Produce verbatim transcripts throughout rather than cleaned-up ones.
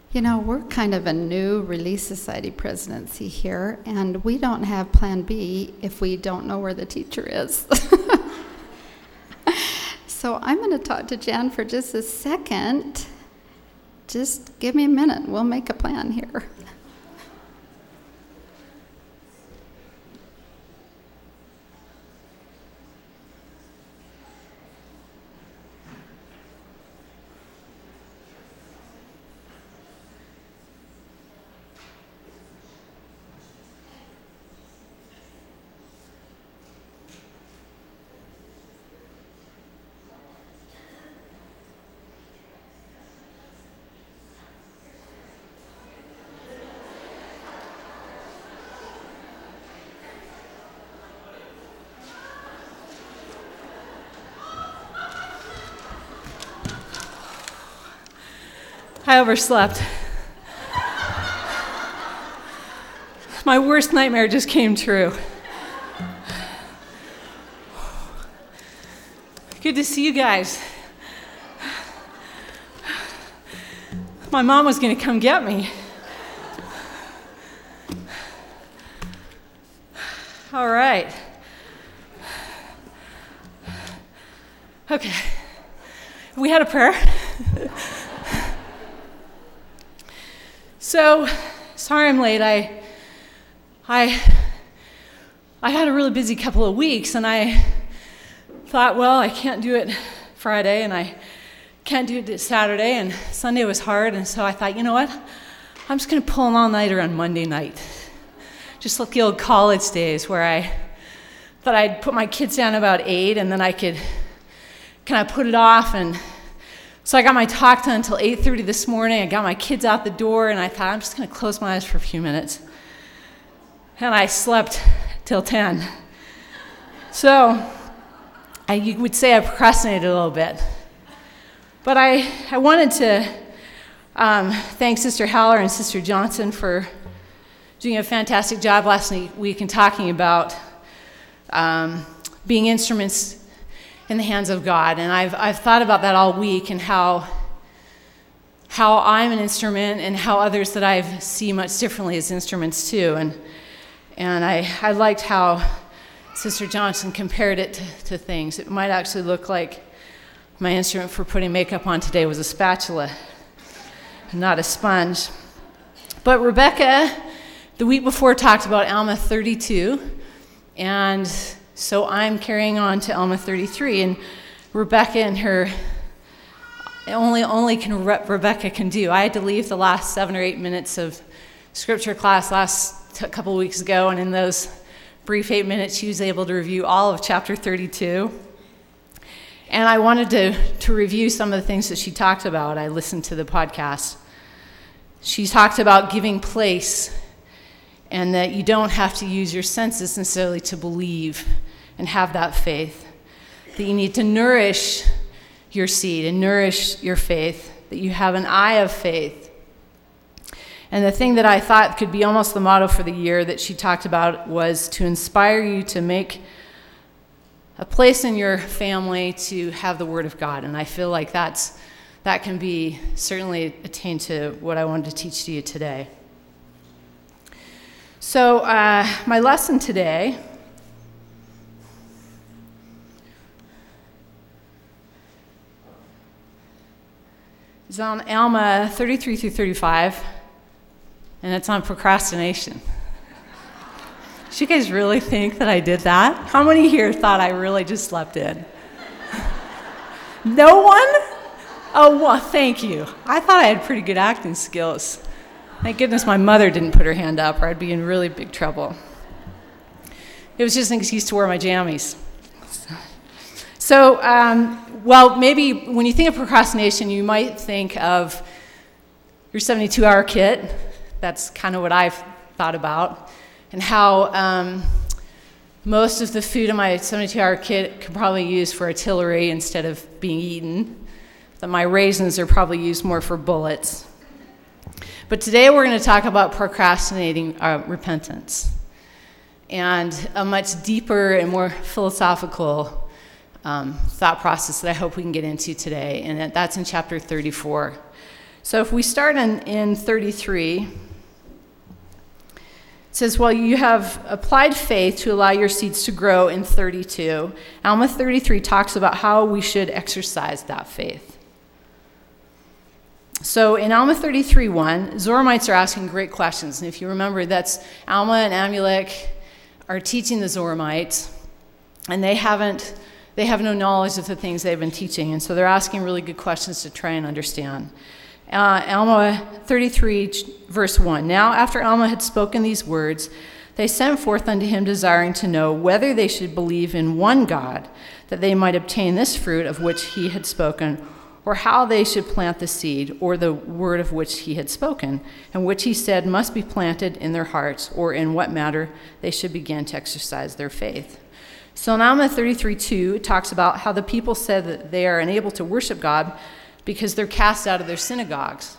You know, we're kind of a new Relief Society presidency here, and we don't have Plan B if we don't know where the teacher is. So I'm going to talk to Jan for just a second. Just give me a minute. We'll make a plan here. I overslept. My worst nightmare just came true. Good to see you guys. My mom was going to come get me. All right. Okay. We had a prayer. So, sorry I'm late. I, I, I had a really busy couple of weeks, and I thought, well, I can't do it Friday, and I can't do it Saturday, and Sunday was hard, and so I thought, you know what? I'm just going to pull an all-nighter on Monday night. Just like the old college days where I thought I'd put my kids down about eight, and then I could kind of put it off, and so I got my talk done until eight thirty this morning. I got my kids out the door, and I thought, I'm just going to close my eyes for a few minutes. And I slept till ten. So I, you would say I procrastinated a little bit. But I, I wanted to um, thank Sister Haller and Sister Johnson for doing a fantastic job last week in talking about um, being instruments in the hands of God. And I've I've thought about that all week, and how how I'm an instrument, and how others that I see much differently as instruments too. And and I, I liked how Sister Johnson compared it to, to things. It might actually look like my instrument for putting makeup on today was a spatula, not a sponge. But Rebecca, the week before, talked about Alma thirty-two, and so I'm carrying on to Alma thirty-three, and Rebecca and her, only only can Re- Rebecca can do. I had to leave the last seven or eight minutes of scripture class last t- couple weeks ago, and in those brief eight minutes, she was able to review all of chapter thirty-two. And I wanted to, to review some of the things that she talked about. I listened to the podcast. She talked about giving place, and that you don't have to use your senses necessarily to believe and have that faith. That you need to nourish your seed and nourish your faith, that you have an eye of faith. And the thing that I thought could be almost the motto for the year that she talked about was to inspire you to make a place in your family to have the Word of God. And I feel like that's that can be certainly attained to what I wanted to teach to you today. So uh, my lesson today is on Alma thirty-three through thirty-five, and it's on procrastination. Do you guys really think that I did that? How many here thought I really just slept in? No one? Oh, well, thank you. I thought I had pretty good acting skills. Thank goodness my mother didn't put her hand up, or I'd be in really big trouble. It was just an excuse to wear my jammies. So, um, well, maybe when you think of procrastination, you might think of your seventy-two hour kit. That's kind of what I've thought about. And how um, most of the food in my seventy-two hour kit could probably use for artillery instead of being eaten. That my raisins are probably used more for bullets. But today we're going to talk about procrastinating uh, repentance, and a much deeper and more philosophical um, thought process that I hope we can get into today, and that's in chapter thirty-four. So if we start in, in thirty-three, it says, well, you have applied faith to allow your seeds to grow in thirty-two. Alma thirty-three talks about how we should exercise that faith. So in Alma thirty-three one, Zoramites are asking great questions. And if you remember, that's Alma and Amulek are teaching the Zoramites, and they haven't, they have no knowledge of the things they've been teaching. And so they're asking really good questions to try and understand. Uh, Alma thirty-three, verse one. Now after Alma had spoken these words, they sent forth unto him, desiring to know whether they should believe in one God, that they might obtain this fruit of which he had spoken, or how they should plant the seed, or the word of which he had spoken, and which he said must be planted in their hearts, or in what matter they should begin to exercise their faith. So in Alma thirty-three two, it talks about how the people said that they are unable to worship God because they're cast out of their synagogues.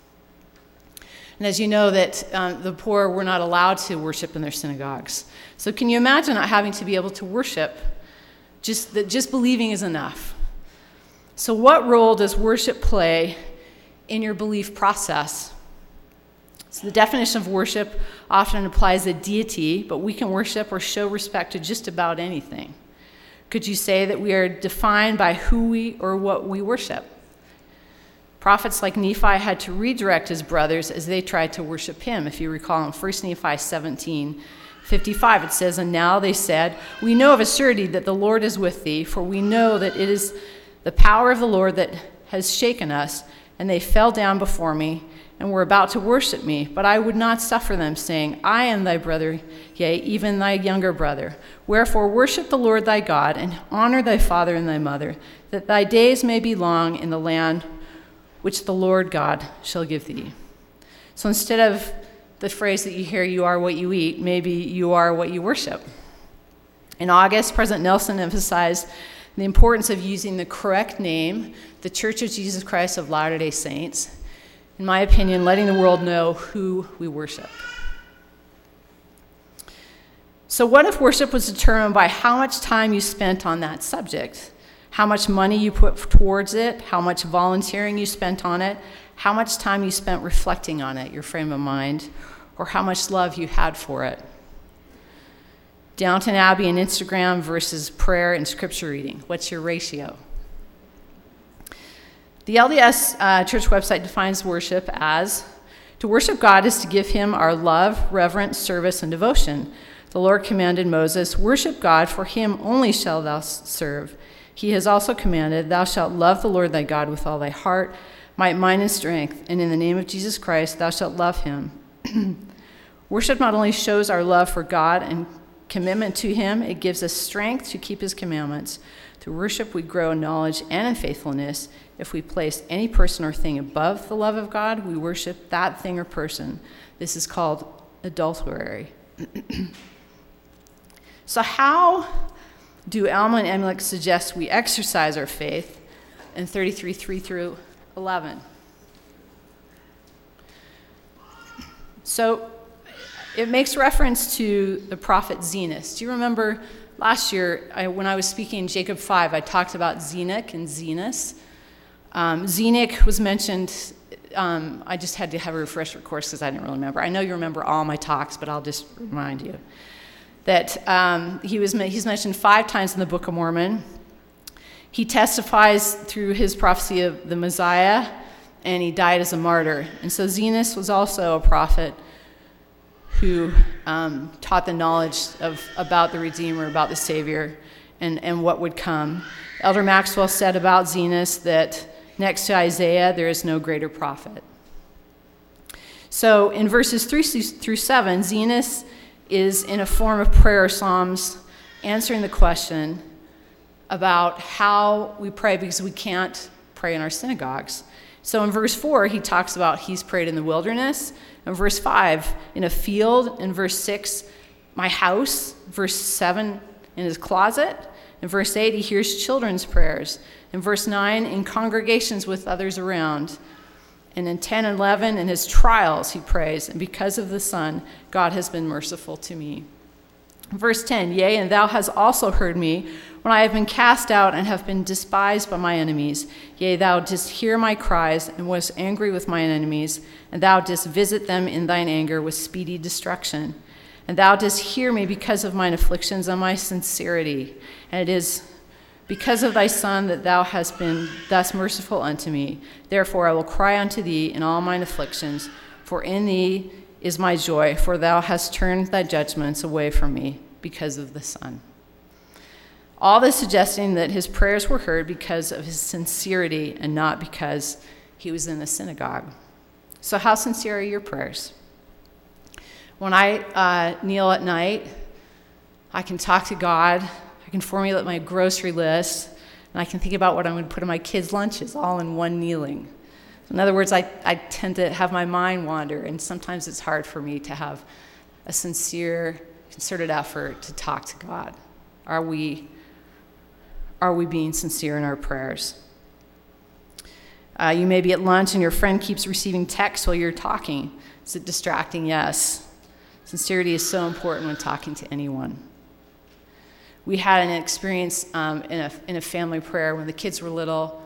And as you know, that um, the poor were not allowed to worship in their synagogues. So can you imagine not having to be able to worship, just that just believing is enough? So what role does worship play in your belief process? So the definition of worship often implies a deity, but we can worship or show respect to just about anything. Could you say that we are defined by who we or what we worship? Prophets like Nephi had to redirect his brothers as they tried to worship him. If you recall in First Nephi seventeen fifty-five, it says, "And now they said, we know of a surety that the Lord is with thee, for we know that it is the power of the Lord that has shaken us, and they fell down before me, and were about to worship me. But I would not suffer them, saying, I am thy brother, yea, even thy younger brother. Wherefore worship the Lord thy God, and honor thy father and thy mother, that thy days may be long in the land which the Lord God shall give thee." So instead of the phrase that you hear, "you are what you eat," maybe "you are what you worship." In August, President Nelson emphasized the importance of using the correct name, the Church of Jesus Christ of Latter-day Saints, in my opinion, letting the world know who we worship. So what if worship was determined by how much time you spent on that subject? How much money you put towards it, how much volunteering you spent on it, how much time you spent reflecting on it, your frame of mind, or how much love you had for it? Downton Abbey and Instagram versus prayer and scripture reading. What's your ratio? The L D S uh, church website defines worship as, to worship God is to give him our love, reverence, service, and devotion. The Lord commanded Moses, worship God, for him only shalt thou serve. He has also commanded, thou shalt love the Lord thy God with all thy heart, might, mind, and strength, and in the name of Jesus Christ thou shalt love him. Worship not only shows our love for God and commitment to him, it gives us strength to keep his commandments. Through worship we grow in knowledge and in faithfulness. If we place any person or thing above the love of God, we worship that thing or person. This is called adultery. So how do Alma and Amulek suggest we exercise our faith in thirty-three, three through eleven? So it makes reference to the prophet Zenos. Do you remember last year I, when I was speaking in Jacob five, I talked about Zenock and Zenos? Um, Zenock was mentioned. Um, I just had to have a refresher course because I didn't really remember. I know you remember all my talks, but I'll just remind you that um, he was he's mentioned five times in the Book of Mormon. He testifies through his prophecy of the Messiah, and he died as a martyr. And so Zenos was also a prophet who um, taught the knowledge of about the Redeemer, about the Savior, and, and what would come. Elder Maxwell said about Zenos that next to Isaiah, there is no greater prophet. So in verses three through seven, Zenos is in a form of prayer psalms answering the question about how we pray because we can't pray in our synagogues. So in verse four, he talks about he's prayed in the wilderness. In verse five, in a field. In verse six, my house. Verse seven, in his closet. In verse eight, he hears children's prayers. In verse nine, in congregations with others around. And in ten and eleven, in his trials, he prays, and because of the Son, God has been merciful to me. Verse ten, yea, and thou hast also heard me when I have been cast out and have been despised by my enemies. Yea, thou didst hear my cries, and wast angry with mine enemies, and thou didst visit them in thine anger with speedy destruction. And thou didst hear me because of mine afflictions and my sincerity. And it is because of thy Son that thou hast been thus merciful unto me. Therefore I will cry unto thee in all mine afflictions, for in thee is my joy, for thou hast turned thy judgments away from me because of the Son. All this suggesting that his prayers were heard because of his sincerity and not because he was in the synagogue. So how sincere are your prayers? When I uh, kneel at night, I can talk to God, I can formulate my grocery list, and I can think about what I'm going to put in my kids' lunches all in one kneeling. In other words, I, I tend to have my mind wander, and sometimes it's hard for me to have a sincere, concerted effort to talk to God. Are we, are we being sincere in our prayers? Uh, you may be at lunch and your friend keeps receiving texts while you're talking. Is it distracting? Yes. Sincerity is so important when talking to anyone. We had an experience um, in a in a family prayer when the kids were little.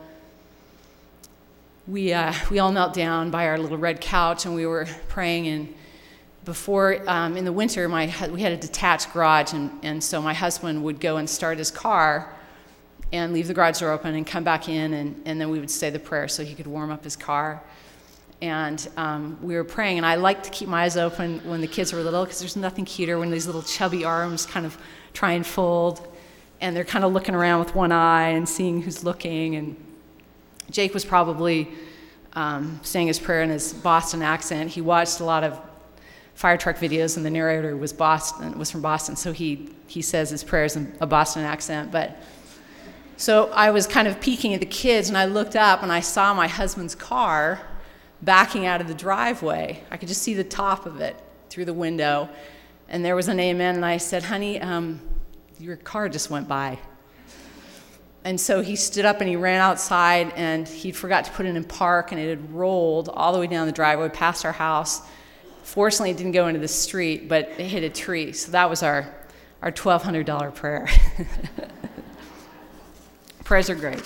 We uh, we all knelt down by our little red couch and we were praying. And before um, in the winter, my we had a detached garage, and, and so my husband would go and start his car and leave the garage door open and come back in, and, and then we would say the prayer so he could warm up his car. And um, we were praying, and I like to keep my eyes open when the kids were little, because there's nothing cuter when these little chubby arms kind of try and fold, and they're kind of looking around with one eye and seeing who's looking. And Jake was probably um, saying his prayer in his Boston accent. He watched a lot of fire truck videos, and the narrator was Boston, was from Boston, so he he says his prayers in a Boston accent. But so I was kind of peeking at the kids, and I looked up, and I saw my husband's car backing out of the driveway. I could just see the top of it through the window, and there was an amen, and I said, honey, um, your car just went by. And so he stood up and he ran outside, and he forgot to put it in park, and it had rolled all the way down the driveway past our house. Fortunately, it didn't go into the street, but it hit a tree. So that was our, our twelve hundred dollars prayer. Prayers are great.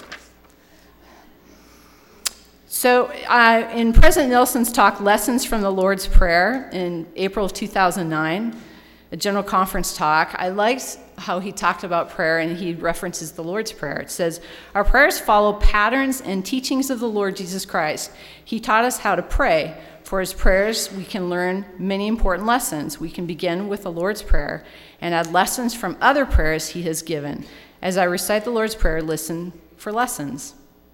So uh, in President Nelson's talk, Lessons from the Lord's Prayer, in April of two thousand nine, a general conference talk, I liked how he talked about prayer, and he references the Lord's Prayer. It says, our prayers follow patterns and teachings of the Lord Jesus Christ. He taught us how to pray. For his prayers, we can learn many important lessons. We can begin with the Lord's Prayer and add lessons from other prayers he has given. As I recite the Lord's Prayer, listen for lessons.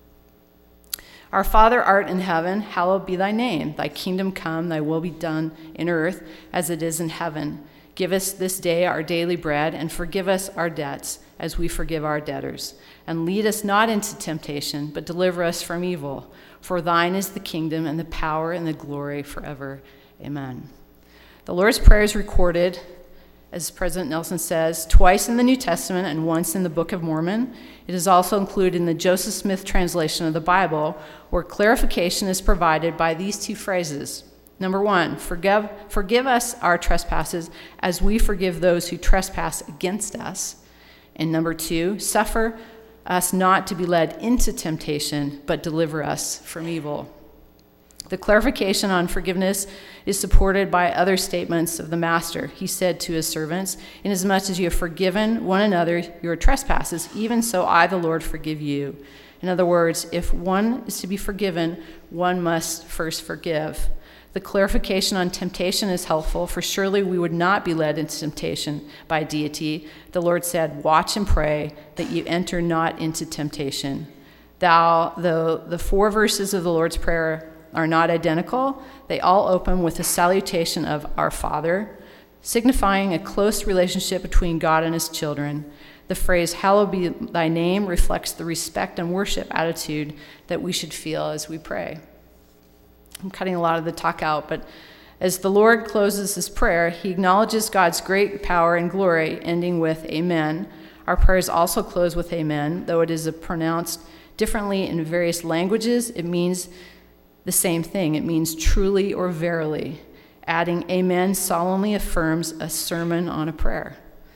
Our Father art in heaven, hallowed be thy name. Thy kingdom come, thy will be done in earth as it is in heaven. Give us this day our daily bread, and forgive us our debts as we forgive our debtors. And lead us not into temptation, but deliver us from evil. For thine is the kingdom and the power and the glory forever. Amen. The Lord's Prayer is recorded, as President Nelson says, twice in the New Testament and once in the Book of Mormon. It is also included in the Joseph Smith translation of the Bible, where clarification is provided by these two phrases. Number one, forgive, forgive us our trespasses as we forgive those who trespass against us. And number two, suffer us not to be led into temptation, but deliver us from evil. The clarification on forgiveness is supported by other statements of the Master. He said to his servants, inasmuch as you have forgiven one another your trespasses, even so I, the Lord, forgive you. In other words, if one is to be forgiven, one must first forgive. The clarification on temptation is helpful, for surely we would not be led into temptation by deity. The Lord said, watch and pray that you enter not into temptation. Thou, the, the four verses of the Lord's Prayer are not identical. They all open with a salutation of our Father, signifying a close relationship between God and his children. The phrase, hallowed be thy name, reflects the respect and worship attitude that we should feel as we pray. I'm cutting a lot of the talk out, but as the Lord closes his prayer, he acknowledges God's great power and glory, ending with amen. Our prayers also close with amen, though it is pronounced differently in various languages. It means the same thing. It means truly or verily. Adding amen solemnly affirms a sermon on a prayer.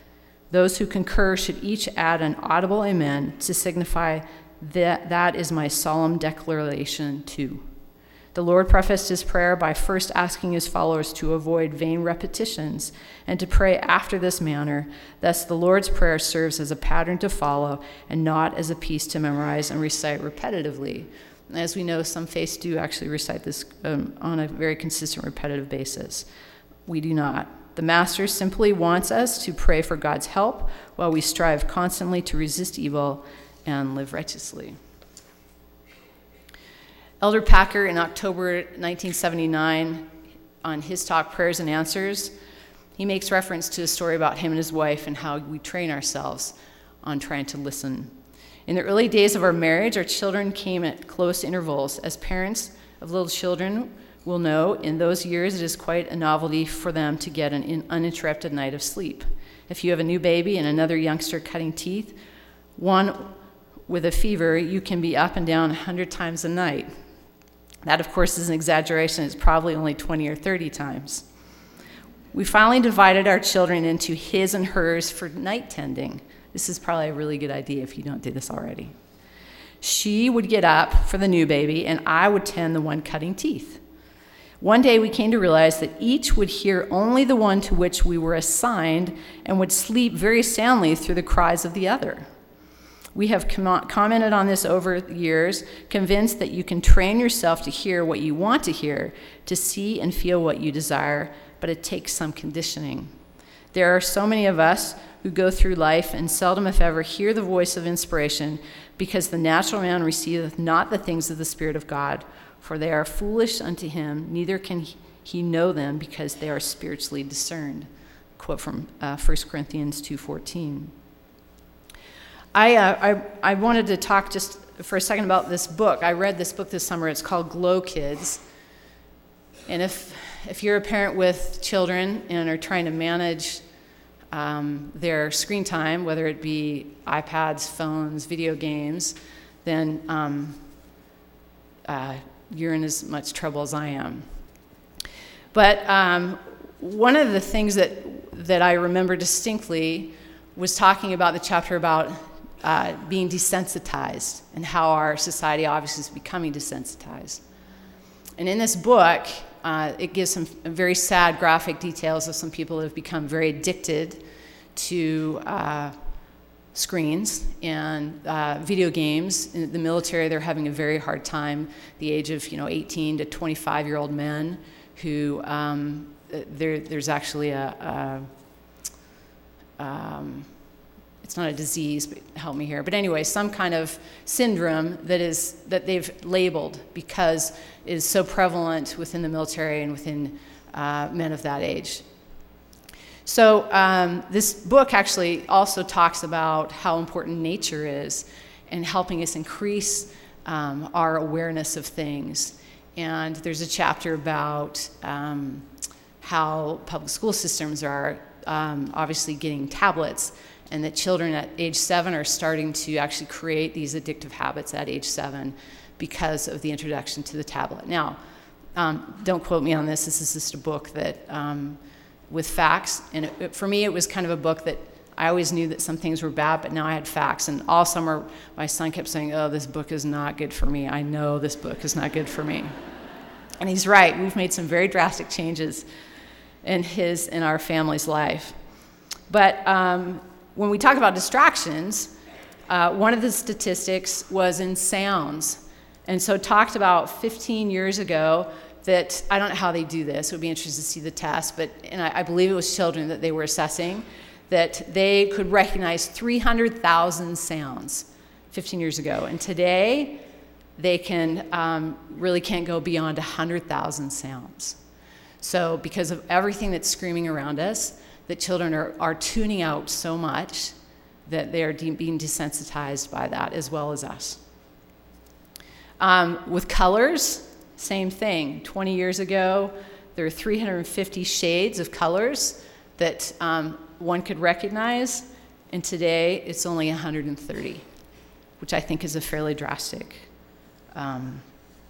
Those who concur should each add an audible amen to signify that that is my solemn declaration too. The Lord prefaced his prayer by first asking his followers to avoid vain repetitions and to pray after this manner. Thus, the Lord's Prayer serves as a pattern to follow and not as a piece to memorize and recite repetitively. As we know, some faiths do actually recite this um, on a very consistent, repetitive basis. We do not. The Master simply wants us to pray for God's help while we strive constantly to resist evil and live righteously. Elder Packer, in October nineteen seventy-nine, on his talk, Prayers and Answers, he makes reference to a story about him and his wife and how we train ourselves on trying to listen. In the early days of our marriage, our children came at close intervals. As parents of little children will know, in those years it is quite a novelty for them to get an uninterrupted night of sleep. If you have a new baby and another youngster cutting teeth, one with a fever, you can be up and down a hundred times a night. That, of course, is an exaggeration. It's probably only twenty or thirty times. We finally divided our children into his and hers for night tending. This is probably a really good idea if you don't do this already. She would get up for the new baby, and I would tend the one cutting teeth. One day we came to realize that each would hear only the one to which we were assigned and would sleep very soundly through the cries of the other. We have com- commented on this over the years, convinced that you can train yourself to hear what you want to hear, to see and feel what you desire, but it takes some conditioning. There are so many of us who go through life and seldom, if ever, hear the voice of inspiration because the natural man receiveth not the things of the Spirit of God, for they are foolish unto him, neither can he know them because they are spiritually discerned. Quote from uh, First Corinthians two fourteen. I, uh, I I wanted to talk just for a second about this book. I read this book this summer. It's called Glow Kids. And if if you're a parent with children and are trying to manage um, their screen time, whether it be iPads, phones, video games, then um, uh, you're in as much trouble as I am. But um, one of the things that that I remember distinctly was talking about the chapter about Uh, being desensitized and how our society obviously is becoming desensitized. And in this book, uh, it gives some very sad graphic details of some people who have become very addicted to uh, screens and uh, video games. In the military, they're having a very hard time. The age of you know eighteen to twenty-five-year-old men who um, there, there's actually a, a um, it's not a disease, but help me here. But anyway, some kind of syndrome that is that they've labeled because it is so prevalent within the military and within uh, men of that age. So um, this book actually also talks about how important nature is and helping us increase um, our awareness of things. And there's a chapter about um, how public school systems are um, obviously getting tablets, and that children at age seven are starting to actually create these addictive habits at age seven because of the introduction to the tablet. Now, um, don't quote me on this. This is just a book that, um, with facts, and it, it, for me it was kind of a book that I always knew that some things were bad, but now I had facts. And all summer my son kept saying, oh, this book is not good for me. I know this book is not good for me. And he's right. We've made some very drastic changes in his, in our family's life. But um, when we talk about distractions, uh, one of the statistics was in sounds. And so talked about fifteen years ago that, I don't know how they do this, it would be interesting to see the test, but and I, I believe it was children that they were assessing, that they could recognize three hundred thousand sounds fifteen years ago. And today, they can um, really can't go beyond one hundred thousand sounds. So because of everything that's screaming around us, that children are, are tuning out so much that they are de- being desensitized by that as well as us. Um, with colors, same thing. twenty years ago, there were three hundred fifty shades of colors that um, one could recognize, and today it's only one hundred thirty, which I think is a fairly drastic um,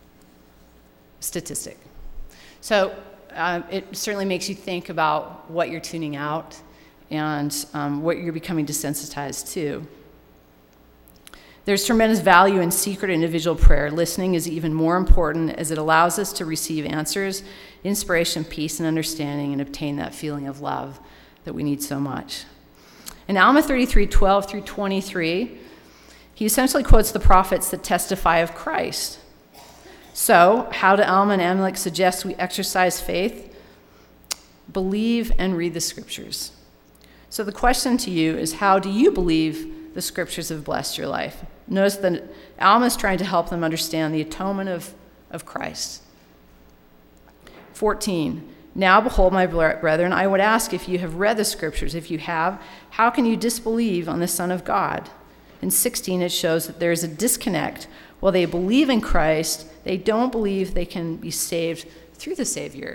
statistic. So Uh, it certainly makes you think about what you're tuning out and um, what you're becoming desensitized to. There's tremendous value in secret individual prayer. Listening is even more important as it allows us to receive answers, inspiration, peace, and understanding, and obtain that feeling of love that we need so much. In Alma thirty-three, twelve through twenty-three, he essentially quotes the prophets that testify of Christ. So, how do Alma and Amalek suggest we exercise faith? Believe and read the scriptures. So the question to you is, how do you believe the scriptures have blessed your life? Notice that Alma is trying to help them understand the atonement of, of Christ. fourteen, now behold, my brethren, I would ask if you have read the scriptures. If you have, how can you disbelieve on the Son of God? In sixteen, it shows that there is a disconnect. While they believe in Christ, they don't believe they can be saved through the Savior.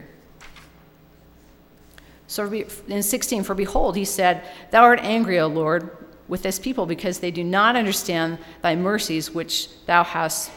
So in sixteen, for behold, he said, thou art angry, O Lord, with this people, because they do not understand thy mercies, which thou hast,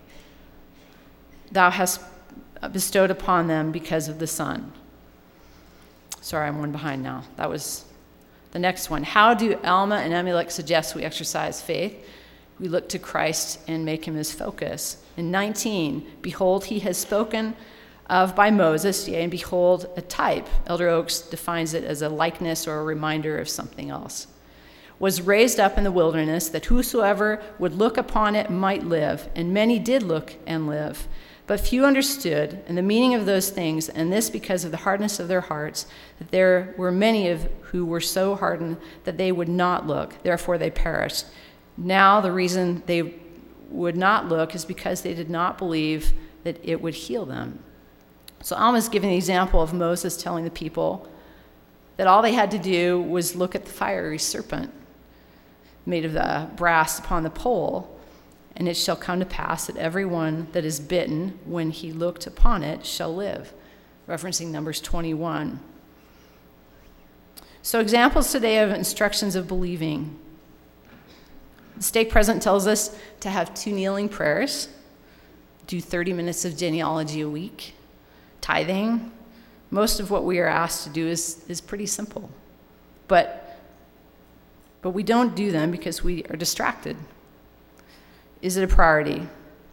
thou hast bestowed upon them because of the Son. Sorry, I'm one behind now. That was the next one. How do Alma and Amalek suggest we exercise faith? We look to Christ and make him his focus. In nineteen, behold, he has spoken of by Moses, yea, and behold, a type. Elder Oaks defines it as a likeness or a reminder of something else. Was raised up in the wilderness, that whosoever would look upon it might live. And many did look and live. But few understood, and the meaning of those things, and this because of the hardness of their hearts, that there were many of who were so hardened that they would not look, therefore they perished. Now the reason they would not look is because they did not believe that it would heal them. So Alma is giving the example of Moses telling the people that all they had to do was look at the fiery serpent made of the brass upon the pole, and it shall come to pass that everyone that is bitten, when he looked upon it, shall live. Referencing Numbers twenty-one. So examples today of instructions of believing. The stake president tells us to have two kneeling prayers, do thirty minutes of genealogy a week, tithing. Most of what we are asked to do is, is pretty simple. But, but we don't do them because we are distracted. Is it a priority?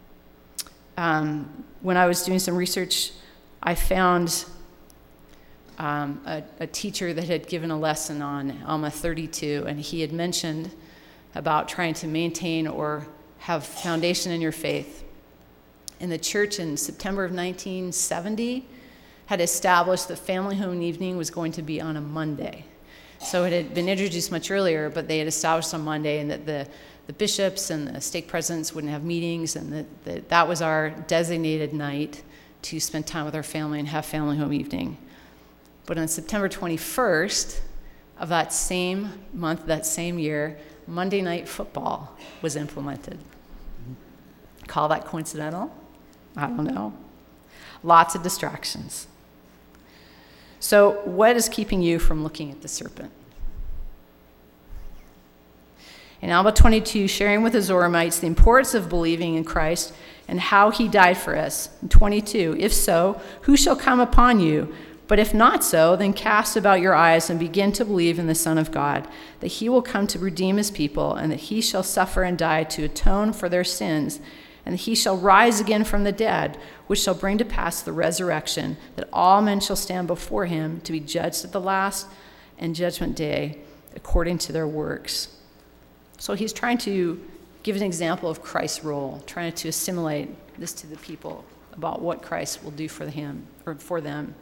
Um, when I was doing some research, I found um, a, a teacher that had given a lesson on Alma thirty-two, and he had mentioned about trying to maintain or have foundation in your faith. And the church in September of nineteen seventy had established that Family Home Evening was going to be on a Monday. So it had been introduced much earlier, but they had established on Monday, and that the, the bishops and the stake presidents wouldn't have meetings, and that, that that was our designated night to spend time with our family and have Family Home Evening. But on September twenty-first of that same month, that same year, Monday Night Football was implemented. Call that coincidental? I don't know. Lots of distractions. So what is keeping you from looking at the serpent? In Alma twenty-two, sharing with the Zoramites the importance of believing in Christ and how he died for us. In twenty-two, if so, who shall come upon you? But if not so, then cast about your eyes and begin to believe in the Son of God, that he will come to redeem his people, and that he shall suffer and die to atone for their sins, and that he shall rise again from the dead, which shall bring to pass the resurrection, that all men shall stand before him to be judged at the last and judgment day according to their works. So he's trying to give an example of Christ's role, trying to assimilate this to the people about what Christ will do for him or for them.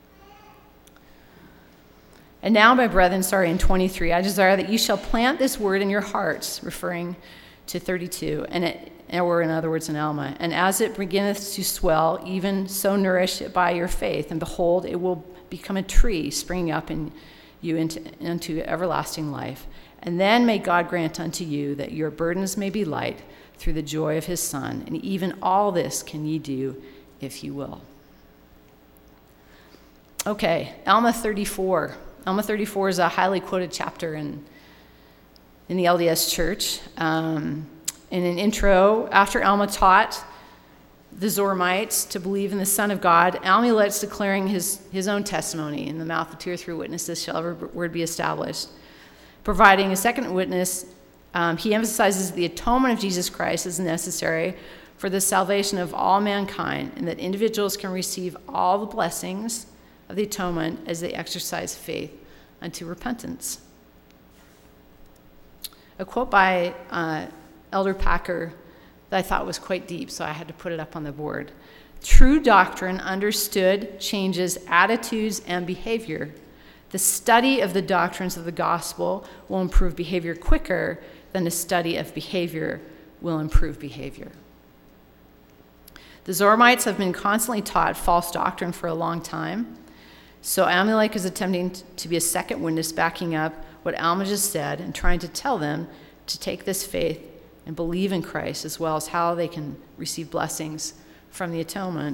And now, my brethren, sorry, in twenty-three, I desire that you shall plant this word in your hearts, referring to thirty-two, and it, or in other words, in Alma. And as it beginneth to swell, even so nourish it by your faith. And behold, it will become a tree springing up in you into, into everlasting life. And then may God grant unto you that your burdens may be light through the joy of his Son. And even all this can ye do if you will. Okay, Alma thirty-four. Alma thirty-four is a highly quoted chapter in, in the L D S Church. Um, in an intro, after Alma taught the Zoramites to believe in the Son of God, Amalek's declaring his, his own testimony. In the mouth of two or three witnesses shall every word be established. Providing a second witness, um, he emphasizes the atonement of Jesus Christ is necessary for the salvation of all mankind, and that individuals can receive all the blessings of the atonement as they exercise faith unto repentance. A quote by uh, Elder Packer that I thought was quite deep, so I had to put it up on the board. True doctrine understood changes attitudes and behavior. The study of the doctrines of the gospel will improve behavior quicker than the study of behavior will improve behavior. The Zoramites have been constantly taught false doctrine for a long time, so Amalek is attempting to be a second witness backing up what Alma just said and trying to tell them to take this faith and believe in Christ, as well as how they can receive blessings from the atonement.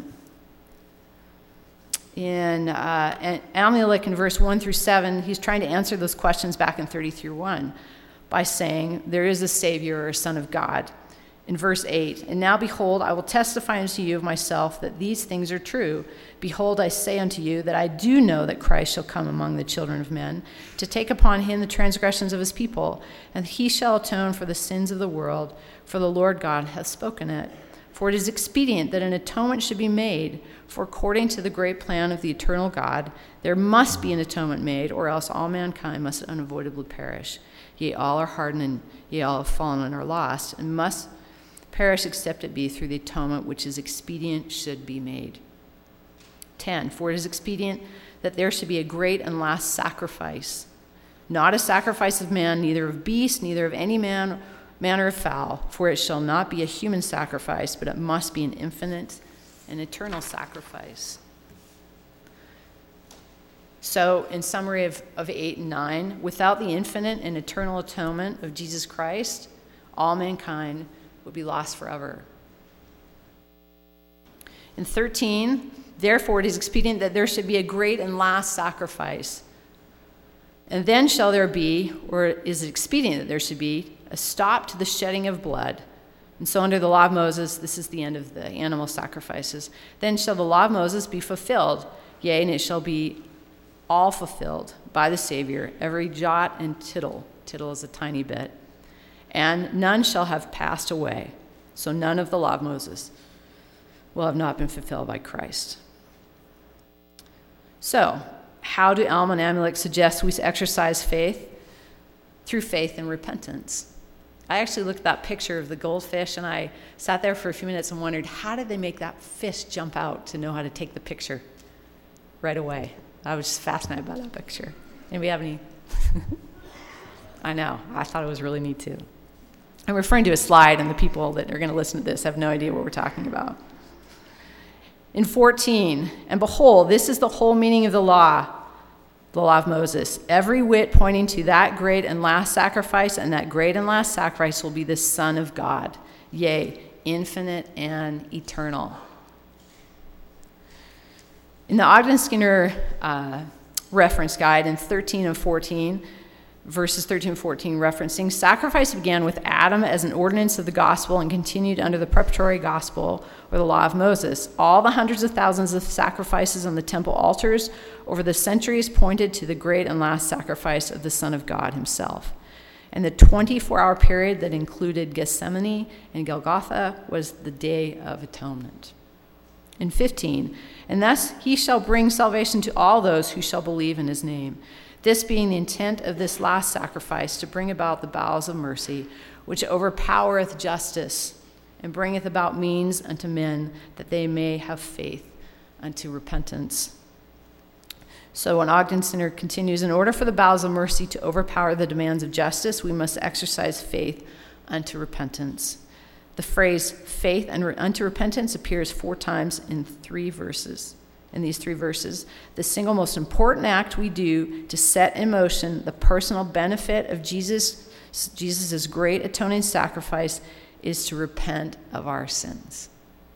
In uh, Amalek in verse one through seven, he's trying to answer those questions back in thirty through one by saying, there is a Savior or a Son of God. In verse eight, and now behold, I will testify unto you of myself that these things are true. Behold, I say unto you that I do know that Christ shall come among the children of men, to take upon him the transgressions of his people, and he shall atone for the sins of the world, for the Lord God hath spoken it. For it is expedient that an atonement should be made, for according to the great plan of the eternal God, there must be an atonement made, or else all mankind must unavoidably perish. Yea, all are hardened, and yea, all have fallen and are lost, and must perish except it be through the atonement which is expedient should be made. ten. For it is expedient that there should be a great and last sacrifice, not a sacrifice of man, neither of beast, neither of any man, manner of fowl, for it shall not be a human sacrifice, but it must be an infinite and eternal sacrifice. So, in summary of, of eight and nine, without the infinite and eternal atonement of Jesus Christ, all mankind would be lost forever. In thirteen, therefore it is expedient that there should be a great and last sacrifice. And then shall there be, or is it expedient that there should be, a stop to the shedding of blood. And so under the law of Moses, this is the end of the animal sacrifices. Then shall the law of Moses be fulfilled, yea, and it shall be all fulfilled by the Savior, every jot and tittle. Tittle is a tiny bit. And none shall have passed away. So none of the law of Moses will have not been fulfilled by Christ. So, how do Alma and Amalek suggest we exercise faith? Through faith and repentance. I actually looked at that picture of the goldfish, and I sat there for a few minutes and wondered, how did they make that fish jump out to know how to take the picture right away? I was just fascinated by that picture. Anybody have any? I know. I thought it was really neat, too. I'm referring to a slide, and the people that are going to listen to this have no idea what we're talking about. In fourteen, and behold, this is the whole meaning of the law, the law of Moses. Every whit pointing to that great and last sacrifice, and that great and last sacrifice will be the Son of God, yea, infinite and eternal. In the Ogden Skinner uh, reference guide in thirteen and fourteen, verses thirteen and fourteen, referencing, sacrifice began with Adam as an ordinance of the gospel and continued under the preparatory gospel or the law of Moses. All the hundreds of thousands of sacrifices on the temple altars over the centuries pointed to the great and last sacrifice of the Son of God himself. And the twenty-four hour period that included Gethsemane and Golgotha was the Day of Atonement. In fifteen, and thus he shall bring salvation to all those who shall believe in his name. This being the intent of this last sacrifice, to bring about the bowels of mercy, which overpowereth justice, and bringeth about means unto men that they may have faith unto repentance. So when Ogden Skinner continues, in order for the bowels of mercy to overpower the demands of justice, we must exercise faith unto repentance. The phrase faith and re- unto repentance appears four times in three verses. In these three verses, the single most important act we do to set in motion the personal benefit of Jesus, Jesus' great atoning sacrifice is to repent of our sins.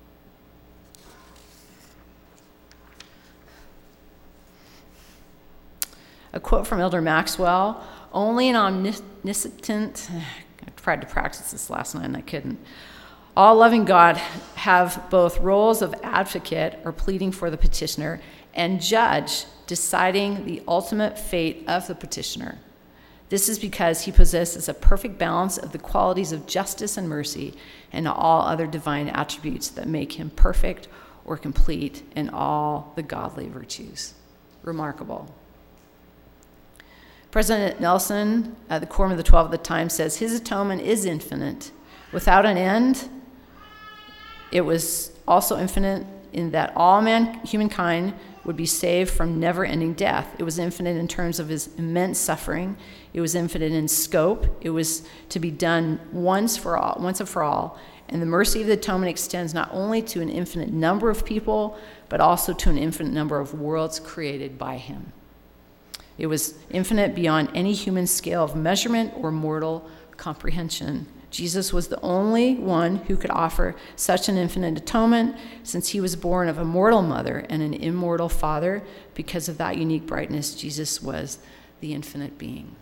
A quote from Elder Maxwell, only an omniscient, I tried to practice this last night and I couldn't. All loving God have both roles of advocate, or pleading for the petitioner, and judge, deciding the ultimate fate of the petitioner. This is because he possesses a perfect balance of the qualities of justice and mercy and all other divine attributes that make him perfect or complete in all the godly virtues. Remarkable. President Nelson, uh, the Quorum of the Twelve at the time, says, his atonement is infinite, without an end. It was also infinite in that all man, humankind would be saved from never-ending death. It was infinite in terms of his immense suffering. It was infinite in scope. It was to be done once for all, once and for all. And the mercy of the atonement extends not only to an infinite number of people, but also to an infinite number of worlds created by him. It was infinite beyond any human scale of measurement or mortal comprehension. Jesus was the only one who could offer such an infinite atonement, since he was born of a mortal mother and an immortal father. Because of that unique brightness, Jesus was the infinite being.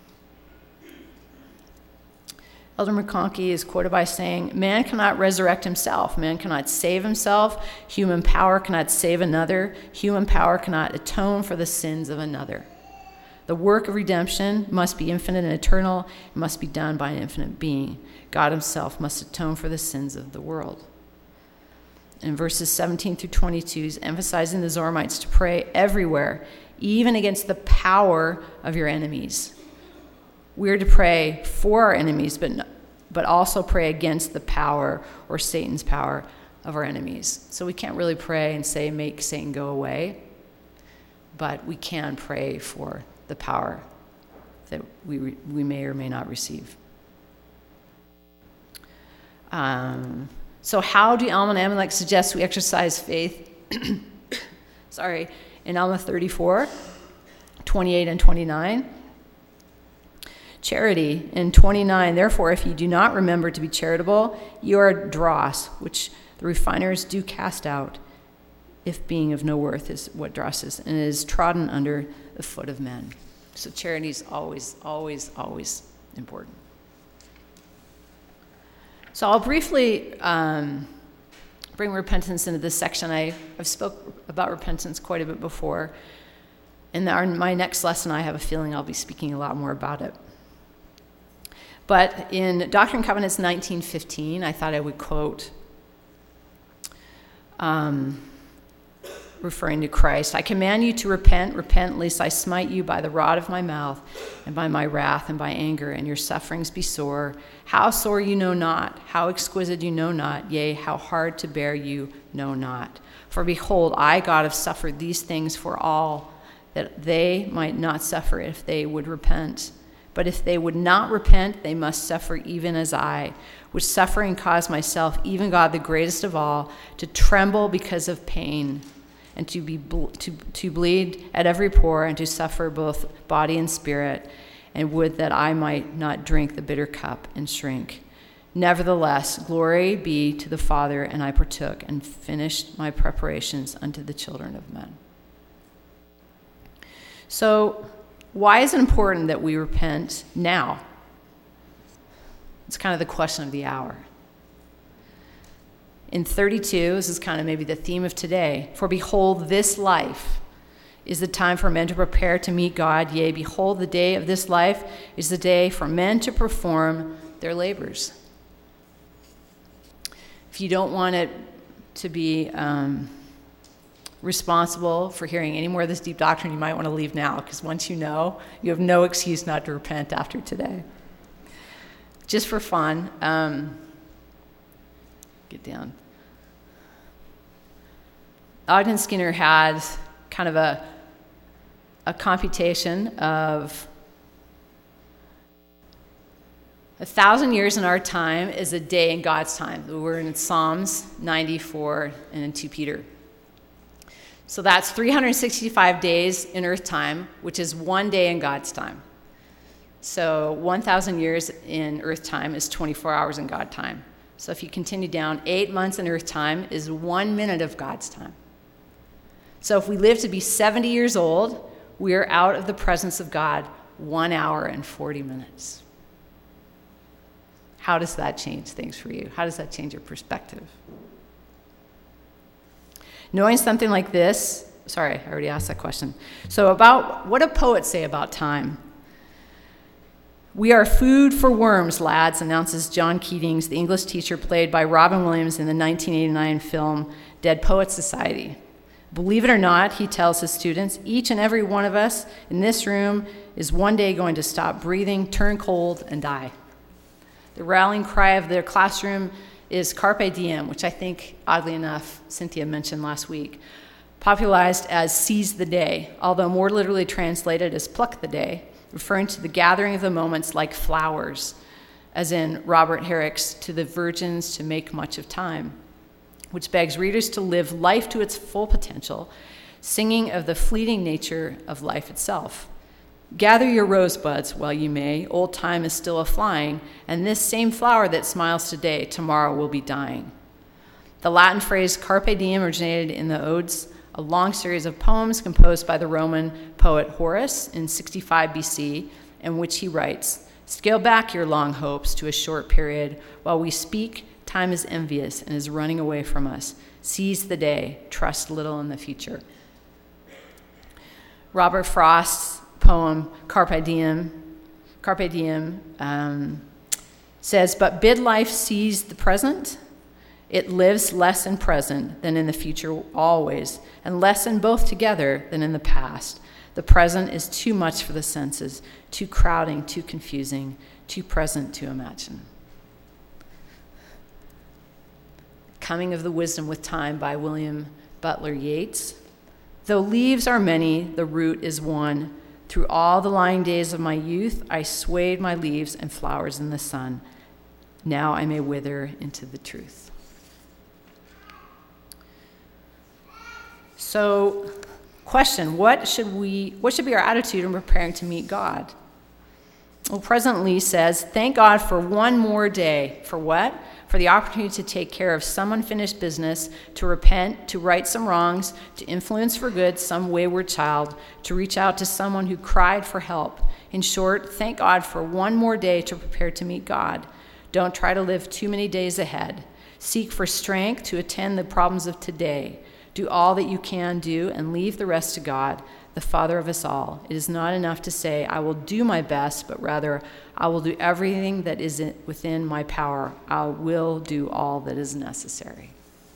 Elder McConkie is quoted by saying, man cannot resurrect himself. Man cannot save himself. Human power cannot save another. Human power cannot atone for the sins of another. The work of redemption must be infinite and eternal. It must be done by an infinite being. God himself must atone for the sins of the world. In verses seventeen through twenty-two, he's emphasizing the Zoramites to pray everywhere, even against the power of your enemies. We're to pray for our enemies, but, but also pray against the power, or Satan's power, of our enemies. So we can't really pray and say, make Satan go away, but we can pray for the power that we we may or may not receive. Um, so how do Alma and Amalek suggest we exercise faith? Sorry, in Alma thirty-four, twenty-eight and twenty-nine. Charity in twenty-nine, therefore, if you do not remember to be charitable, you are dross, which the refiners do cast out, if being of no worth is what dross is, and is trodden under the foot of men. So charity is always, always, always important. So I'll briefly um, bring repentance into this section. I, I've spoke about repentance quite a bit before. In our, my next lesson, I have a feeling I'll be speaking a lot more about it. But in Doctrine and Covenants nineteen fifteen, I thought I would quote, um, referring to Christ, I command you to repent, repent, lest I smite you by the rod of my mouth, and by my wrath, and by anger, and your sufferings be sore. How sore you know not, how exquisite you know not, yea, how hard to bear you know not. For behold, I, God, have suffered these things for all, that they might not suffer if they would repent. But if they would not repent, they must suffer even as I, which suffering caused myself, even God, the greatest of all, to tremble because of pain, and to be to, to bleed at every pore, and to suffer both body and spirit, and would that I might not drink the bitter cup and shrink. Nevertheless, glory be to the Father, and I partook and finished my preparations unto the children of men. So, why is it important that we repent now? It's kind of the question of the hour. In thirty-two, this is kind of maybe the theme of today. For behold, this life is the time for men to prepare to meet God. Yea, behold, the day of this life is the day for men to perform their labors. If you don't want it to be um, responsible for hearing any more of this deep doctrine, you might want to leave now, because once you know, you have no excuse not to repent after today. Just for fun, um, get down. Ogden Skinner had kind of a, a computation of a thousand years in our time is a day in God's time. We're in Psalms ninety-four and in Second Peter. So that's three hundred sixty-five days in earth time, which is one day in God's time. So one thousand years in earth time is twenty-four hours in God time. So if you continue down, eight months in earth time is one minute of God's time. So if we live to be seventy years old, we are out of the presence of God one hour and forty minutes. How does that change things for you? How does that change your perspective? Knowing something like this, sorry, I already asked that question. So about, what do poets say about time? We are food for worms, lads, announces John Keatings, the English teacher played by Robin Williams in the nineteen eighty-nine film Dead Poets Society. Believe it or not, he tells his students, each and every one of us in this room is one day going to stop breathing, turn cold, and die. The rallying cry of their classroom is Carpe Diem, which I think, oddly enough, Cynthia mentioned last week, popularized as seize the day, although more literally translated as pluck the day, referring to the gathering of the moments like flowers, as in Robert Herrick's To the Virgins to Make Much of Time, which begs readers to live life to its full potential, singing of the fleeting nature of life itself. Gather your rosebuds while you may, old time is still a-flying, and this same flower that smiles today, tomorrow will be dying. The Latin phrase carpe diem originated in the Odes, a long series of poems composed by the Roman poet Horace in sixty-five B C, in which he writes, "Scale back your long hopes to a short period. While we speak, time is envious and is running away from us. Seize the day, trust little in the future." Robert Frost's poem Carpe Diem, Carpe Diem um, says, "But bid life seize the present. It lives less in present than in the future always, and less in both together than in the past. The present is too much for the senses, too crowding, too confusing, too present to imagine." Coming of the Wisdom with Time by William Butler Yeats. "Though leaves are many, the root is one. Through all the lying days of my youth, I swayed my leaves and flowers in the sun. Now I may wither into the truth." So, question, what should we, what should be our attitude in preparing to meet God? Well, President Lee says, thank God for one more day. For what? For the opportunity to take care of some unfinished business, to repent, to right some wrongs, to influence for good some wayward child, to reach out to someone who cried for help. In short, thank God for one more day to prepare to meet God. Don't try to live too many days ahead. Seek for strength to attend the problems of today. Do all that you can do and leave the rest to God, the Father of us all. It is not enough to say, I will do my best, but rather, I will do everything that is within my power. I will do all that is necessary.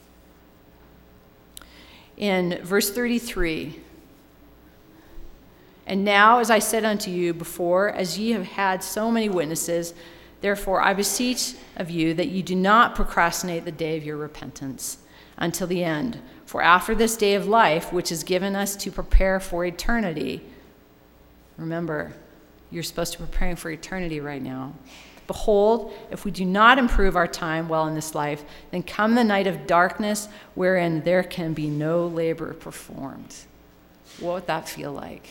In verse thirty-three, "And now, as I said unto you before, as ye have had so many witnesses, therefore I beseech of you that you do not procrastinate the day of your repentance until the end. For after this day of life, which is given us to prepare for eternity," remember, you're supposed to be preparing for eternity right now. "Behold, if we do not improve our time well in this life, then come the night of darkness wherein there can be no labor performed." What would that feel like?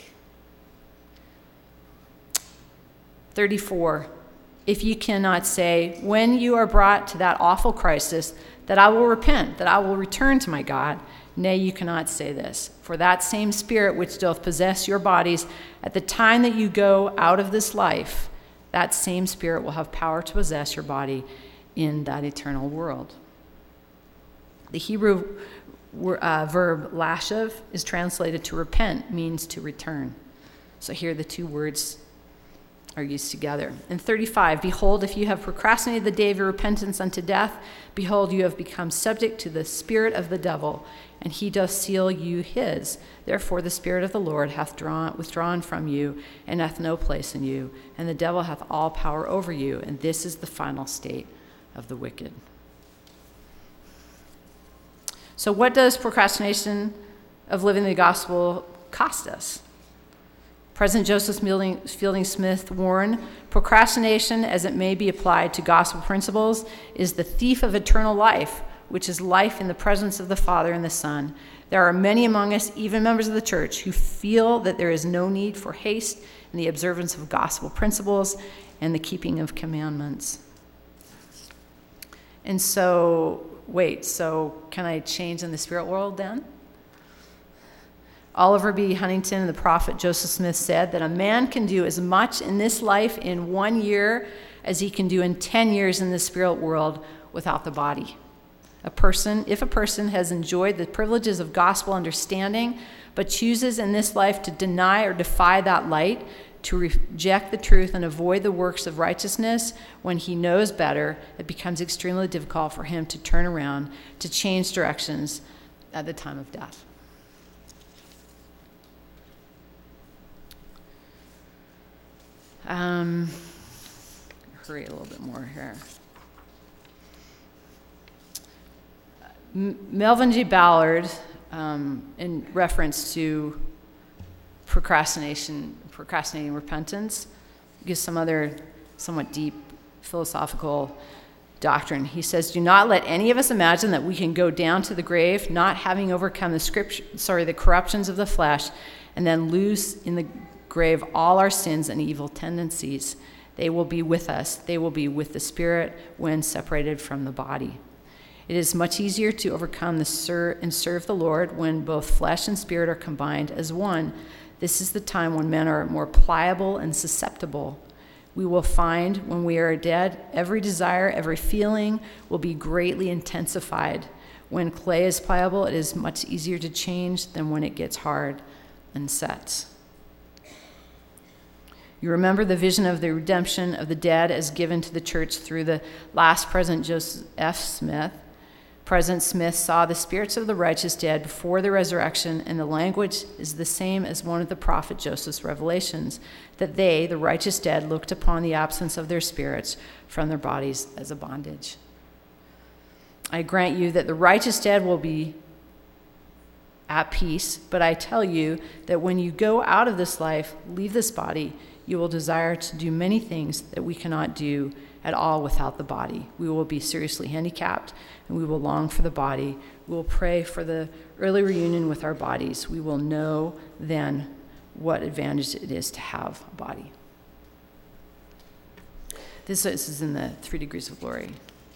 thirty-four, "If you cannot say, when you are brought to that awful crisis, that I will repent, that I will return to my God, nay, you cannot say this. For that same Spirit which doth possess your bodies at the time that you go out of this life, that same Spirit will have power to possess your body in that eternal world." The Hebrew uh, verb lashav is translated to repent, means to return. So here the two words are used together. In thirty-five, "Behold, if you have procrastinated the day of your repentance unto death, behold, you have become subject to the spirit of the devil, and he doth seal you his. Therefore the Spirit of the Lord hath drawn, withdrawn from you, and hath no place in you, and the devil hath all power over you, and this is the final state of the wicked." So what does procrastination of living the gospel cost us? President Joseph Fielding Smith warned, "Procrastination, as it may be applied to gospel principles, is the thief of eternal life, which is life in the presence of the Father and the Son. There are many among us, even members of the church, who feel that there is no need for haste in the observance of gospel principles and the keeping of commandments." And so, wait, so can I change in the spirit world then? Oliver B. Huntington and the prophet Joseph Smith said that a man can do as much in this life in one year as he can do in ten years in the spirit world without the body. A person, if a person has enjoyed the privileges of gospel understanding, but chooses in this life to deny or defy that light, to reject the truth and avoid the works of righteousness when he knows better, it becomes extremely difficult for him to turn around, to change directions at the time of death. Um, hurry a little bit more here. M- Melvin G. Ballard, um, in reference to procrastination, procrastinating repentance, gives some other somewhat deep philosophical doctrine. He says, "Do not let any of us imagine that we can go down to the grave, not having overcome the scripture, sorry, the corruptions of the flesh, and then lose in the grave all our sins and evil tendencies. They will be with us. They will be with the spirit when separated from the body. It is much easier to overcome the ser- and serve the Lord when both flesh and spirit are combined as one. This is the time when men are more pliable and susceptible. We will find when we are dead, every desire, every feeling will be greatly intensified. When clay is pliable, it is much easier to change than when it gets hard and sets." You remember the vision of the redemption of the dead as given to the church through the last President Joseph F. Smith. President Smith saw the spirits of the righteous dead before the resurrection, and the language is the same as one of the prophet Joseph's revelations, that they, the righteous dead, looked upon the absence of their spirits from their bodies as a bondage. I grant you that the righteous dead will be at peace, but I tell you that when you go out of this life, leave this body, you will desire to do many things that we cannot do at all without the body. We will be seriously handicapped, and we will long for the body. We will pray for the early reunion with our bodies. We will know then what advantage it is to have a body. This is in the Three Degrees of Glory.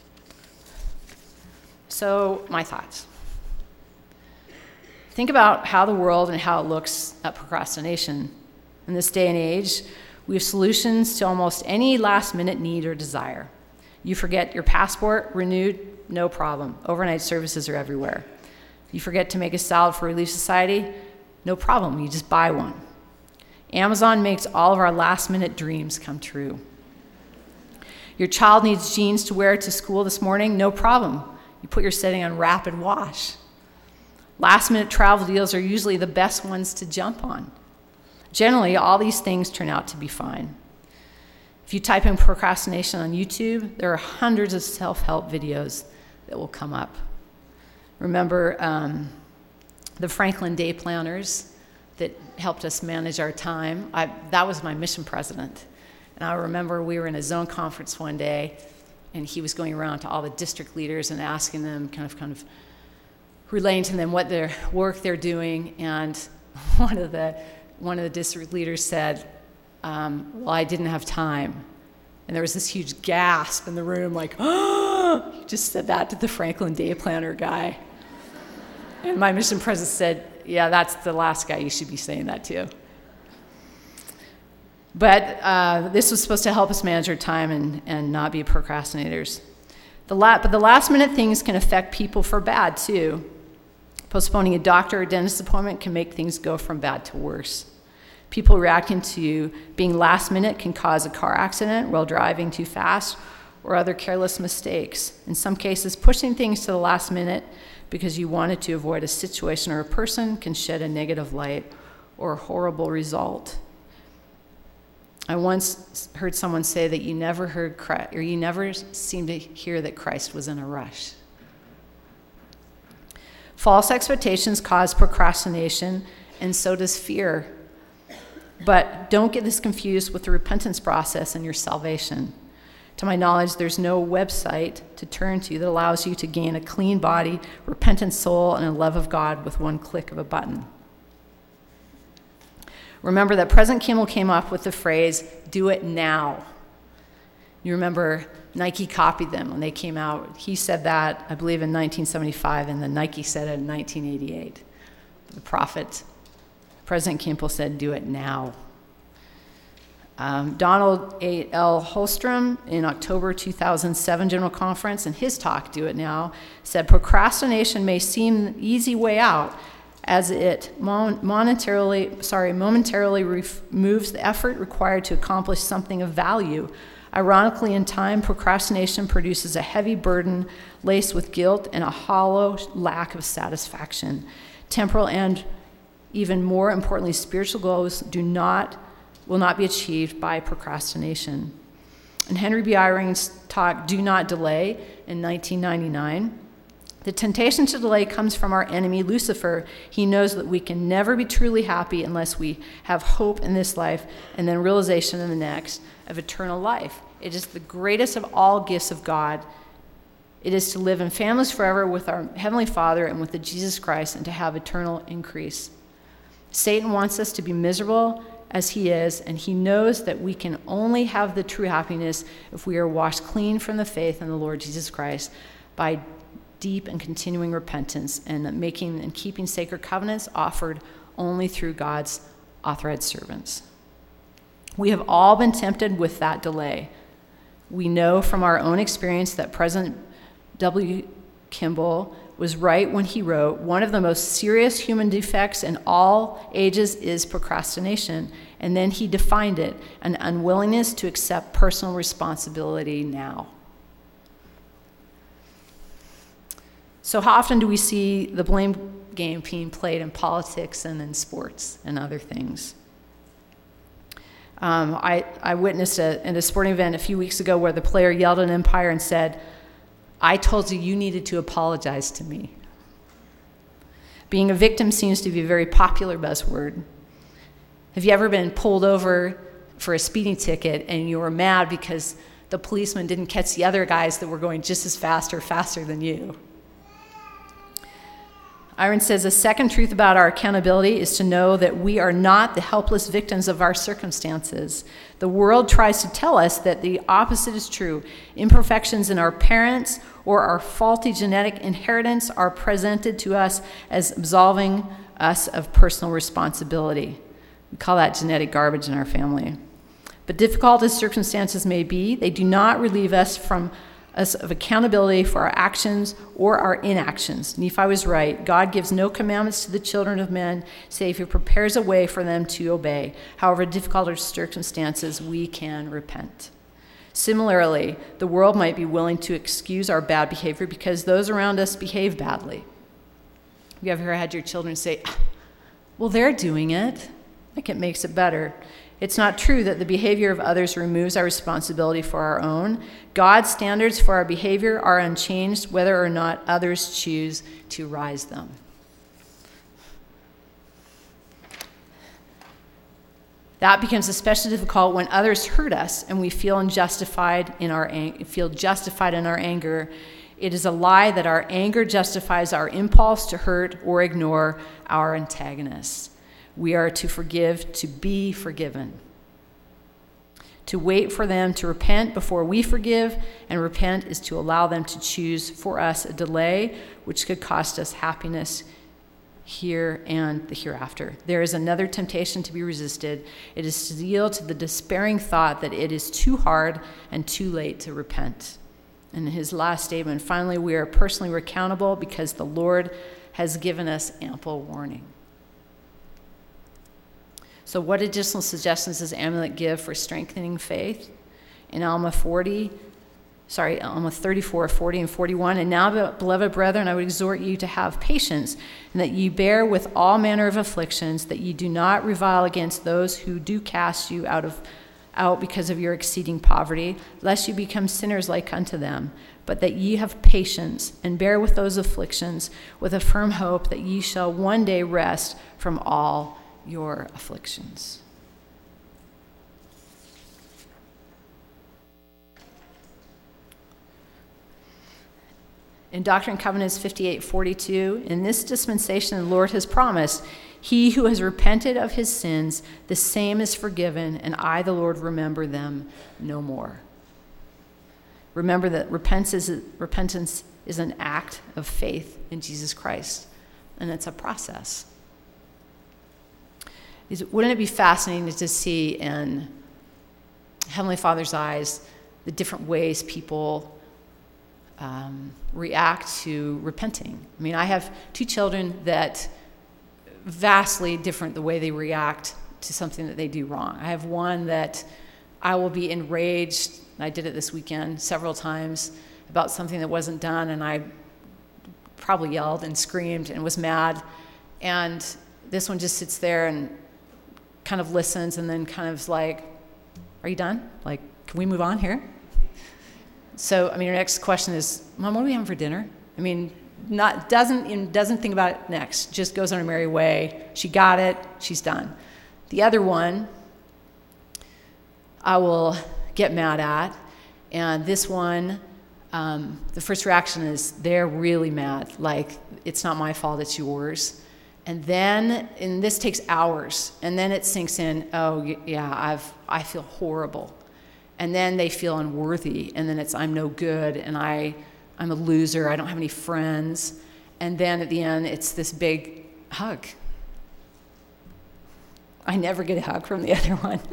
So, my thoughts. Think about how the world and how it looks at procrastination. In this day and age, we have solutions to almost any last-minute need or desire. You forget your passport renewed, no problem. Overnight services are everywhere. You forget to make a salad for Relief Society, no problem. You just buy one. Amazon makes all of our last-minute dreams come true. Your child needs jeans to wear to school this morning, no problem. You put your setting on rapid wash. Last-minute travel deals are usually the best ones to jump on. Generally, all these things turn out to be fine. If you type in procrastination on YouTube, there are hundreds of self-help videos that will come up. Remember um, the Franklin Day Planners that helped us manage our time? I, that was my mission president. And I remember we were in a zone conference one day, and he was going around to all the district leaders and asking them, kind of, kind of relaying to them what their work they're doing. And one of the one of the district leaders said, um, well, I didn't have time. And there was this huge gasp in the room, like, oh, he just said that to the Franklin Day Planner guy. And my mission president said, yeah, that's the last guy you should be saying that to. But uh, this was supposed to help us manage our time and, and not be procrastinators. The la- but the last minute things can affect people for bad, too. Postponing a doctor or dentist appointment can make things go from bad to worse. People reacting to being last minute can cause a car accident while driving too fast or other careless mistakes. In some cases, pushing things to the last minute because you wanted to avoid a situation or a person can shed a negative light or a horrible result. I once heard someone say that you never heard Christ, or you never seemed to hear that Christ was in a rush. False expectations cause procrastination, and so does fear. But don't get this confused with the repentance process and your salvation. To my knowledge, there's no website to turn to that allows you to gain a clean body, repentant soul, and a love of God with one click of a button. Remember that President Kimmel came up with the phrase, do it now. You remember Nike copied them when they came out. He said that, I believe, in nineteen seventy-five, and then Nike said it in nineteen eighty-eight. The prophet, President Kimmel said, do it now. Um, Donald A. L. Holstrom, in October two thousand seven General Conference, in his talk, Do It Now, said, procrastination may seem an easy way out, as it mon- monetarily, sorry, momentarily removes the effort required to accomplish something of value. Ironically, in time, procrastination produces a heavy burden laced with guilt and a hollow lack of satisfaction. Temporal and, even more importantly, spiritual goals do not, will not be achieved by procrastination. In Henry B. Eyring's talk, Do Not Delay, in nineteen ninety-nine, the temptation to delay comes from our enemy, Lucifer. He knows that we can never be truly happy unless we have hope in this life and then realization in the next of eternal life. It is the greatest of all gifts of God. It is to live in families forever with our Heavenly Father and with the Jesus Christ and to have eternal increase. Satan wants us to be miserable as he is, and he knows that we can only have the true happiness if we are washed clean from the faith in the Lord Jesus Christ by deep and continuing repentance and making and keeping sacred covenants offered only through God's authorized servants. We have all been tempted with that delay. We know from our own experience that President W. Kimball was right when he wrote, one of the most serious human defects in all ages is procrastination. And then he defined it, an unwillingness to accept personal responsibility now. So how often do we see the blame game being played in politics and in sports and other things? Um, I, I witnessed a, at a sporting event a few weeks ago where the player yelled at an umpire and said, I told you you needed to apologize to me. Being a victim seems to be a very popular buzzword. Have you ever been pulled over for a speeding ticket and you were mad because the policeman didn't catch the other guys that were going just as fast or faster than you? Eyring says, a second truth about our accountability is to know that we are not the helpless victims of our circumstances. The world tries to tell us that the opposite is true. Imperfections in our parents or our faulty genetic inheritance are presented to us as absolving us of personal responsibility. We call that genetic garbage in our family. But difficult as circumstances may be, they do not relieve us from us of accountability for our actions or our inactions. Nephi was right. God gives no commandments to the children of men, save he prepares a way for them to obey. However difficult our circumstances, we can repent. Similarly, the world might be willing to excuse our bad behavior because those around us behave badly. Have you ever had your children say, well, they're doing it, like it makes it better? It's not true that the behavior of others removes our responsibility for our own. God's standards for our behavior are unchanged whether or not others choose to rise them. That becomes especially difficult when others hurt us and we feel unjustified in our ang- feel justified in our anger. It is a lie that our anger justifies our impulse to hurt or ignore our antagonists. We are to forgive, to be forgiven. To wait for them to repent before we forgive, and repent is to allow them to choose for us a delay, which could cost us happiness here and the hereafter. There is another temptation to be resisted. It is to yield to the despairing thought that it is too hard and too late to repent. And in his last statement, finally, we are personally accountable because the Lord has given us ample warning. So what additional suggestions does Amulet give for strengthening faith? In Alma forty, sorry, Alma thirty-four, forty, and forty-one, and now, beloved brethren, I would exhort you to have patience, and that you bear with all manner of afflictions, that you do not revile against those who do cast you out of out because of your exceeding poverty, lest you become sinners like unto them, but that ye have patience, and bear with those afflictions, with a firm hope that ye shall one day rest from all your afflictions. In Doctrine and Covenants fifty-eight forty-two, in this dispensation the Lord has promised, he who has repented of his sins, the same is forgiven, and I, the Lord, remember them no more. Remember that repentance is, repentance is an act of faith in Jesus Christ, and it's a process. Wouldn't it be fascinating to see in Heavenly Father's eyes, the different ways people um, react to repenting. I mean, I have two children that vastly different the way they react to something that they do wrong. I have one that I will be enraged, and I did it this weekend several times, about something that wasn't done, and I probably yelled and screamed and was mad. And this one just sits there and kind of listens and then kind of is like, are you done? Like, can we move on here? So, I mean, your next question is, Mom, what are we having for dinner? I mean, not doesn't doesn't think about it next. Just goes on her merry way. She got it. She's done. The other one, I will get mad at, and this one, um, the first reaction is they're really mad. Like, it's not my fault. It's yours. And then, and this takes hours, and then it sinks in, oh, yeah, I've, I feel horrible. And then they feel unworthy, and then it's, I'm no good, and I, I'm a loser, I don't have any friends. And then at the end, it's this big hug. I never get a hug from the other one.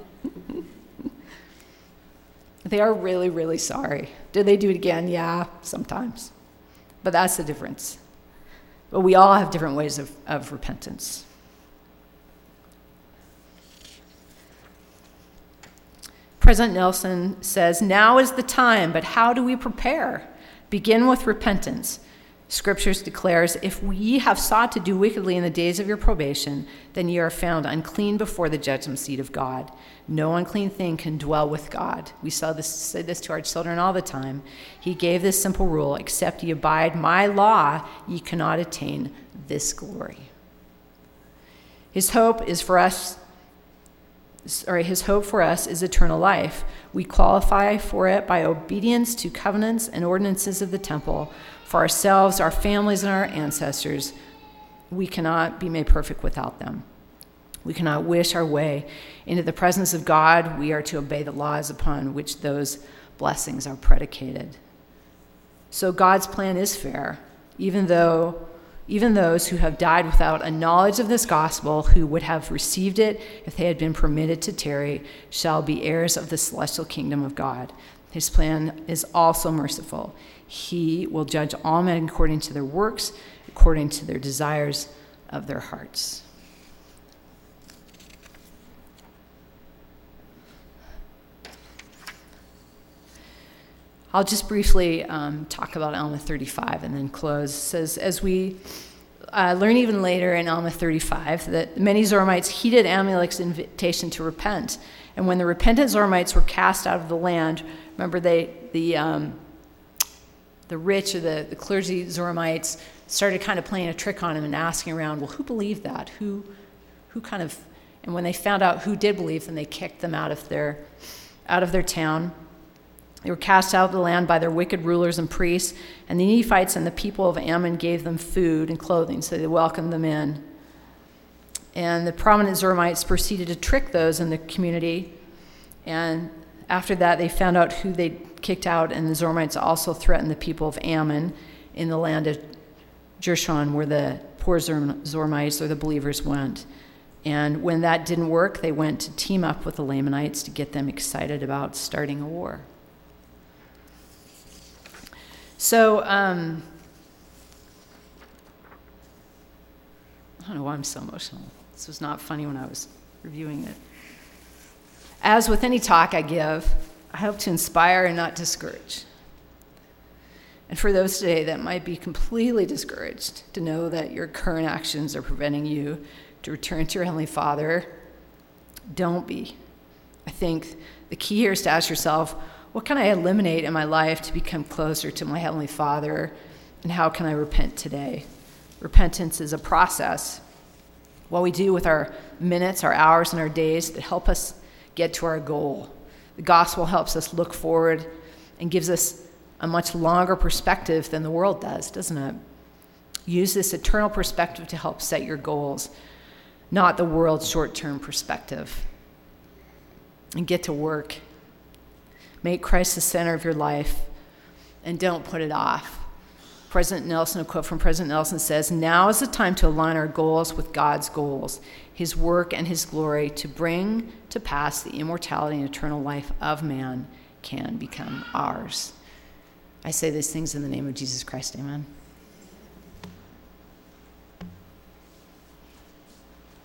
They are really, really sorry. Do they do it again? Yeah, sometimes. But that's the difference. But we all have different ways of, of repentance. President Nelson says, now is the time, but how do we prepare? Begin with repentance. Scriptures declares, if ye have sought to do wickedly in the days of your probation, then ye are found unclean before the judgment seat of God. No unclean thing can dwell with God. We saw this, say this to our children all the time. He gave this simple rule, except ye abide my law, ye cannot attain this glory. His hope is for us, sorry, his hope for us is eternal life. We qualify for it by obedience to covenants and ordinances of the temple. For ourselves, our families, and our ancestors, we cannot be made perfect without them. We cannot wish our way into the presence of God. We are to obey the laws upon which those blessings are predicated. So God's plan is fair, even though even those who have died without a knowledge of this gospel, who would have received it if they had been permitted to tarry, shall be heirs of the celestial kingdom of God. His plan is also merciful. He will judge all men according to their works, according to their desires of their hearts. I'll just briefly um, talk about Alma thirty-five and then close. It says, as we uh, learn even later in Alma thirty-five, that many Zoramites heeded Amalek's invitation to repent. And when the repentant Zoramites were cast out of the land, remember they the um, the rich or the, the clergy Zoramites started kind of playing a trick on him and asking around, well, who believed that? Who, who kind of, and when they found out who did believe, then they kicked them out of their, out of their town. They were cast out of the land by their wicked rulers and priests, and the Nephites and the people of Ammon gave them food and clothing, so they welcomed them in. And the prominent Zoramites proceeded to trick those in the community, and after that they found out who they kicked out, and the Zoramites also threatened the people of Ammon in the land of Jershon, where the poor Zoramites or the believers went. And when that didn't work, they went to team up with the Lamanites to get them excited about starting a war. So, um, I don't know why I'm so emotional. This was not funny when I was reviewing it. As with any talk I give, I hope to inspire and not discourage. And for those today that might be completely discouraged, to know that your current actions are preventing you to return to your Heavenly Father, don't be. I think the key here is to ask yourself, what can I eliminate in my life to become closer to my Heavenly Father, and how can I repent today? Repentance is a process. What we do with our minutes, our hours, and our days that help us get to our goal. The gospel helps us look forward and gives us a much longer perspective than the world does, doesn't it? Use this eternal perspective to help set your goals, not the world's short-term perspective. And get to work. Make Christ the center of your life, and don't put it off. President Nelson, a quote from President Nelson says, "Now is the time to align our goals with God's goals, his work and his glory, to bring to pass the immortality and eternal life of man can become ours." I say these things in the name of Jesus Christ. Amen.